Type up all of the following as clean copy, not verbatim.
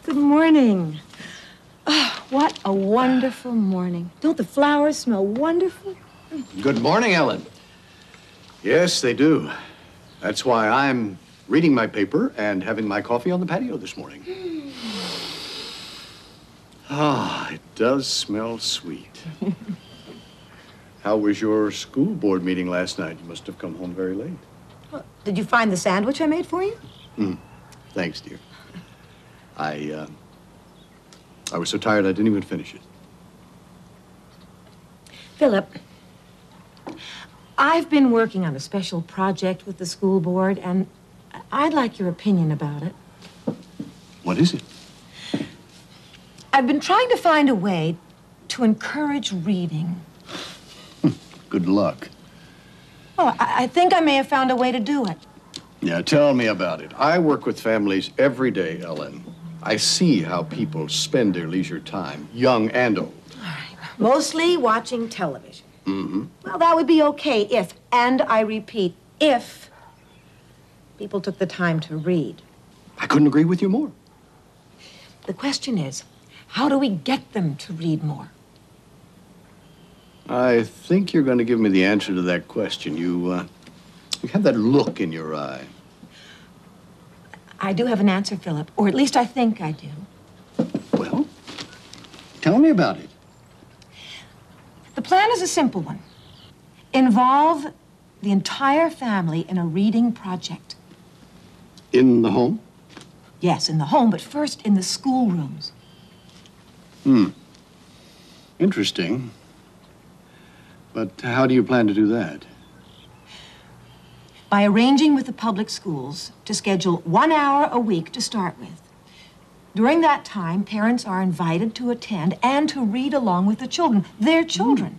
Good morning. Oh, what a wonderful morning. Don't the flowers smell wonderful? Good morning, Ellen. Yes, they do. That's why I'm reading my paper and having my coffee on the patio this morning. Ah, it does smell sweet. How was your school board meeting last night? You must have come home very late. Well, did you find the sandwich I made for you? Thanks, dear. I was so tired I didn't even finish it. Philip, I've been working on a special project with the school board, and I'd like your opinion about it. What is it? I've been trying to find a way to encourage reading. Good luck. Oh, I think I may have found a way to do it. Yeah, tell me about it. I work with families every day, Ellen. I see how people spend their leisure time, young and old. All right. Mostly watching television. Mm-hmm. Well, that would be okay if, and I repeat, if people took the time to read. I couldn't agree with you more. The question is, how do we get them to read more? I think you're going to give me the answer to that question. You have that look in your eye. I do have an answer, Philip, or at least I think I do. Well, tell me about it. The plan is a simple one. Involve the entire family in a reading project. In the home? Yes, in the home, but first in the schoolrooms. Interesting. But how do you plan to do that? By arranging with the public schools to schedule 1 hour a week to start with. During that time, parents are invited to attend and to read along with the children, their children.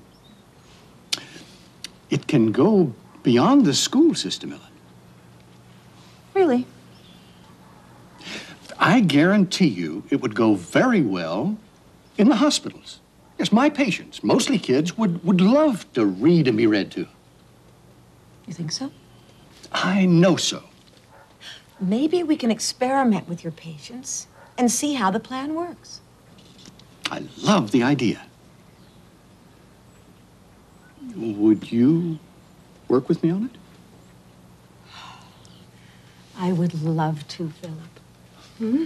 It can go beyond the school system, Ellen. Really? I guarantee you it would go very well in the hospitals. Yes, my patients, mostly kids, would love to read and be read to. You think so? I know so. Maybe we can experiment with your patients and see how the plan works. I love the idea. Would you work with me on it? I would love to, Philip.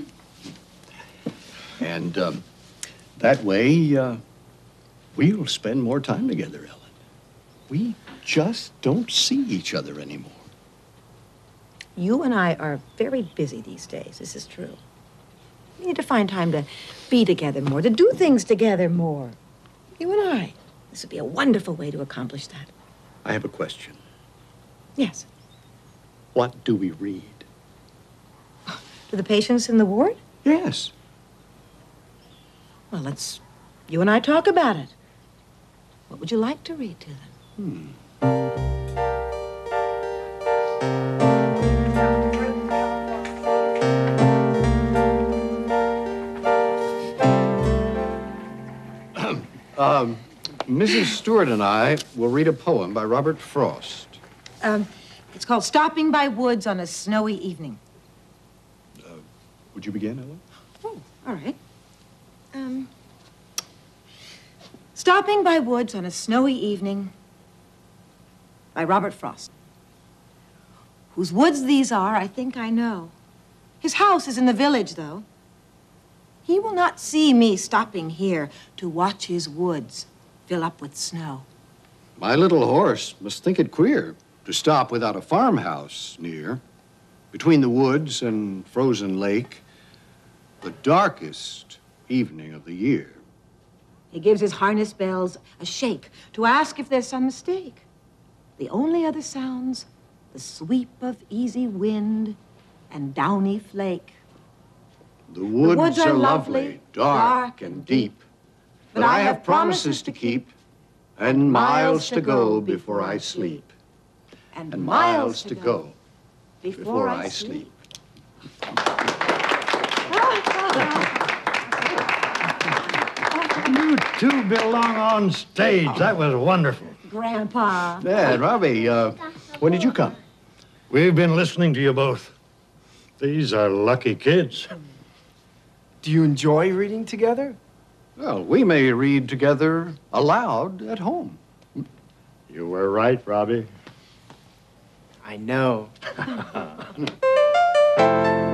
And that way, we'll spend more time together, Ellen. We just don't see each other anymore. You and I are very busy these days. This is true. We need to find time to be together more, to do things together more. You and I. This would be a wonderful way to accomplish that. I have a question. Yes. What do we read? To the patients in the ward? Yes. Well, let's you and I talk about it. What would you like to read to them? Mrs. Stewart and I will read a poem by Robert Frost. It's called Stopping by Woods on a Snowy Evening. Would you begin, Ellen? Oh, all right. Stopping by Woods on a Snowy Evening by Robert Frost. Whose woods these are, I think I know. His house is in the village, though. He will not see me stopping here to watch his woods fill up with snow. My little horse must think it queer to stop without a farmhouse near. Between the woods and frozen lake, the darkest evening of the year. He gives his harness bells a shake to ask if there's some mistake. The only other sounds, the sweep of easy wind and downy flake. The woods are lovely, dark and deep, but I have promises to keep and miles to go before I sleep. And miles to go before I sleep. You two belong on stage. That was wonderful. Grandpa. Dad, Robbie, when did you come? We've been listening to you both. These are lucky kids. Do you enjoy reading together? Well, we may read together aloud at home. You were right, Robbie. I know.